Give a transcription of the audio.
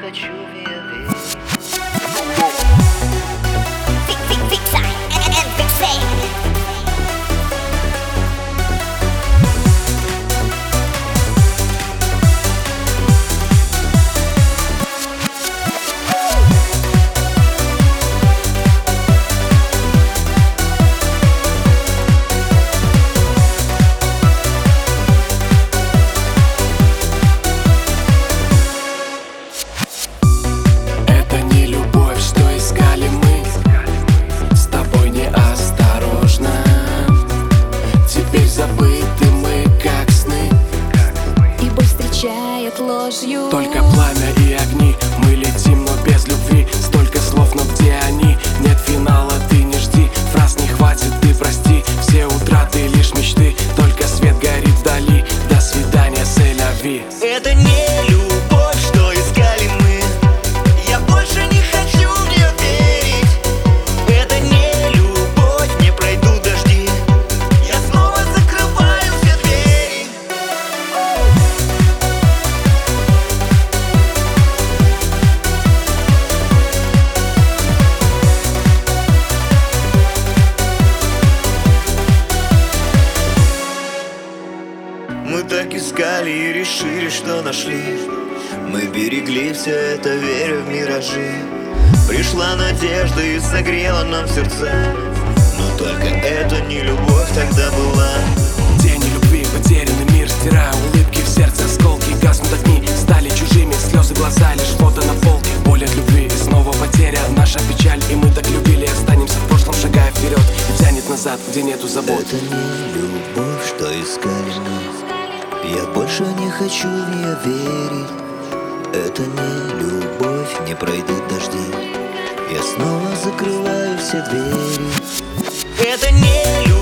хочу в нее верить. Ложью. Только пламя и огни, мы летим, но без любви. Столько слов, но где они? Нет финала, ты не жди. Фраз не хватит, ты прости. Все утраты лишь мечты, только свет горит вдали. До свидания, сель-ля-ви. Это не любовь, что искали мы. Я больше не хочу в нее верить. Это не любовь, не пройдут дожди. Я снова закрываю все двери. Мы так искали и решили, что нашли. Мы берегли все это, веря в миражи. Пришла надежда и согрела нам сердца. Но только это не любовь тогда была. День любви, потерянный мир, стирая улыбки в сердце, осколки, гаснут огни, стали чужими, слезы, глаза, лишь фото на полке. Боль от любви и снова потеря, наша печаль, и мы так любили, останемся в прошлом, шагая вперед, и тянет назад, где нету забот. Это не любовь, что искали мы. Я больше не хочу в нее верить. Это не любовь, не пройдут дожди. Я снова закрываю все двери. Это не любовь.